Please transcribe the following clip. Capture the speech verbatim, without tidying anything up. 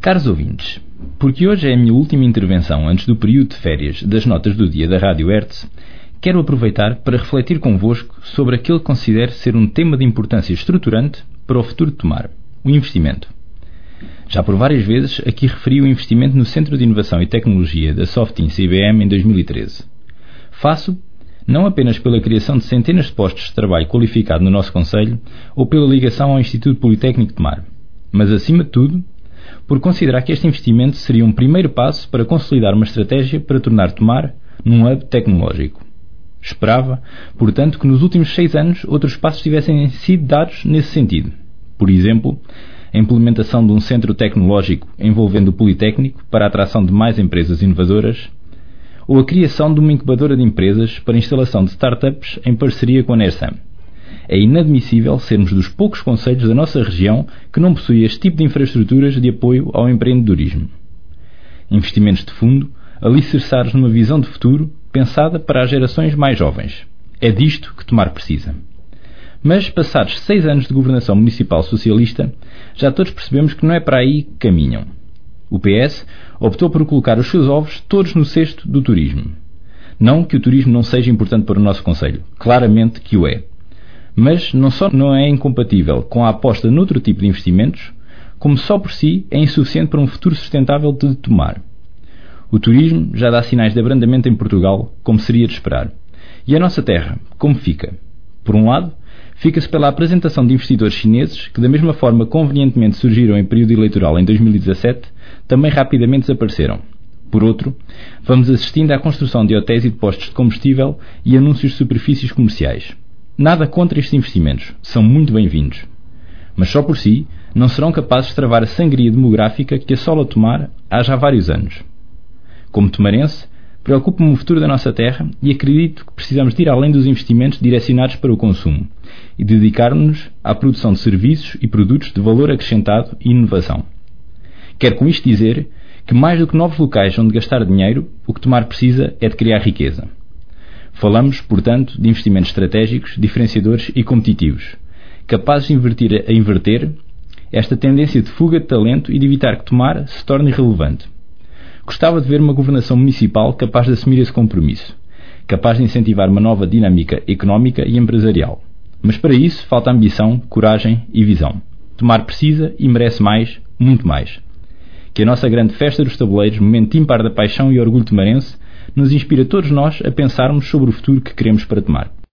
Caros ouvintes, porque hoje é a minha última intervenção antes do período de férias das notas do dia da Rádio Hertz, quero aproveitar para refletir convosco sobre aquele que considero ser um tema de importância estruturante para o futuro de Tomar, o investimento. Já por várias vezes aqui referi o investimento no Centro de Inovação e Tecnologia da Softin C B M em dois mil e treze. Faço não apenas pela criação de centenas de postos de trabalho qualificado no nosso concelho ou pela ligação ao Instituto Politécnico de Tomar, mas acima de tudo por considerar que este investimento seria um primeiro passo para consolidar uma estratégia para tornar Tomar num hub tecnológico. Esperava, portanto, que nos últimos seis anos outros passos tivessem sido dados nesse sentido. Por exemplo, a implementação de um centro tecnológico envolvendo o Politécnico para a atração de mais empresas inovadoras, ou a criação de uma incubadora de empresas para a instalação de startups em parceria com a NERSAM. É inadmissível sermos dos poucos concelhos da nossa região que não possui este tipo de infraestruturas de apoio ao empreendedorismo. Investimentos de fundo, alicerçados numa visão de futuro pensada para as gerações mais jovens. É disto que Tomar precisa. Mas, passados seis anos de governação municipal socialista, já todos percebemos que não é para aí que caminham. O P S optou por colocar os seus ovos todos no cesto do turismo. Não que o turismo não seja importante para o nosso concelho, claramente que o é. Mas não só não é incompatível com a aposta noutro tipo de investimentos, como só por si é insuficiente para um futuro sustentável de Tomar. O turismo já dá sinais de abrandamento em Portugal, como seria de esperar. E a nossa terra, como fica? Por um lado, fica-se pela apresentação de investidores chineses que, da mesma forma convenientemente surgiram em período eleitoral em dois mil e dezassete, também rapidamente desapareceram. Por outro, vamos assistindo à construção de hotéis e de postos de combustível e anúncios de superfícies comerciais. Nada contra estes investimentos, são muito bem-vindos. Mas só por si não serão capazes de travar a sangria demográfica que assola Tomar há já vários anos. Como tomarense, preocupa-me o futuro da nossa terra e acredito que precisamos de ir além dos investimentos direcionados para o consumo e dedicar-nos à produção de serviços e produtos de valor acrescentado e inovação. Quero com isto dizer que mais do que novos locais onde gastar dinheiro, o que Tomar precisa é de criar riqueza. Falamos, portanto, de investimentos estratégicos, diferenciadores e competitivos, capazes de invertir a inverter esta tendência de fuga de talento e de evitar que Tomar se torne irrelevante. Gostava de ver uma governação municipal capaz de assumir esse compromisso, capaz de incentivar uma nova dinâmica económica e empresarial. Mas para isso falta ambição, coragem e visão. Tomar precisa e merece mais, muito mais. Que a nossa grande festa dos tabuleiros, momento ímpar da paixão e orgulho tomarense, nos inspira todos nós a pensarmos sobre o futuro que queremos para Tomar.